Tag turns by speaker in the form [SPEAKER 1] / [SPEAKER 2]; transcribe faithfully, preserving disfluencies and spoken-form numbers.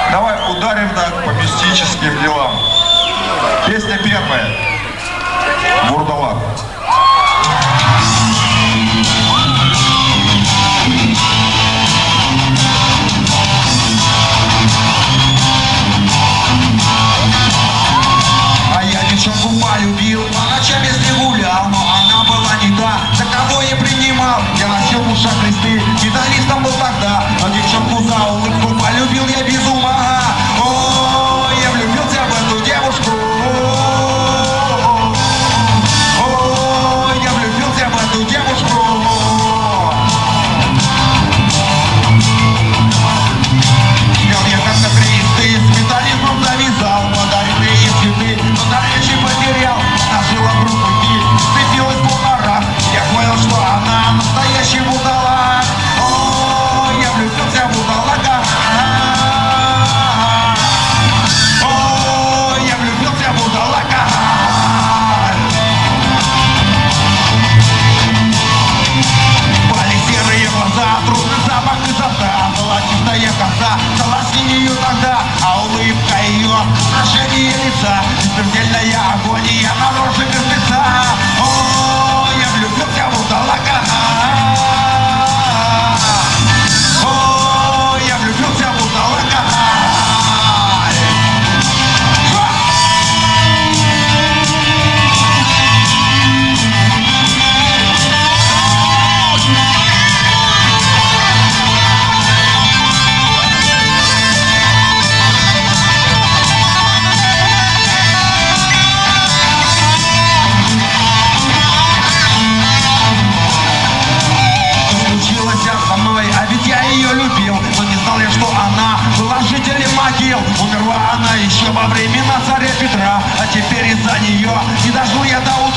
[SPEAKER 1] Давай ударим так по мистическим делам. Песня первая. Вурдалак.
[SPEAKER 2] А я девчонку полюбил, по ночам я с ней гулял, но она была не та, за кого я принимал. Я носил в ушах листы, гитаристом был тогда, но девчонку за улыбку полюбил я без ума. О, я влюбился в эту девушку. О, я влюбился в эту девушку. Имел я как-то кресты, с металлизмом завязал, подаренные ей цветы, но до речи потерял. Она жила в руки, сцепилась в полнорах. Я понял, что она настоящий вурдалак. О, я влюбился в вурдалака. О, я влюбился в вурдалака. Были серые глаза, трудный запах изо рта. Была чистая коса, далась ее тогда, а улыбка ее, выражение лица, смертельная агония на роже мертвеца. О, я влюбился в вурдалака. О, я влюбился в вурдалака. Со мной, а ведь я ее любил, но не знал я, что она была жителем могил. Умерла она еще во времена царя Петра, а теперь из-за нее не дожил я до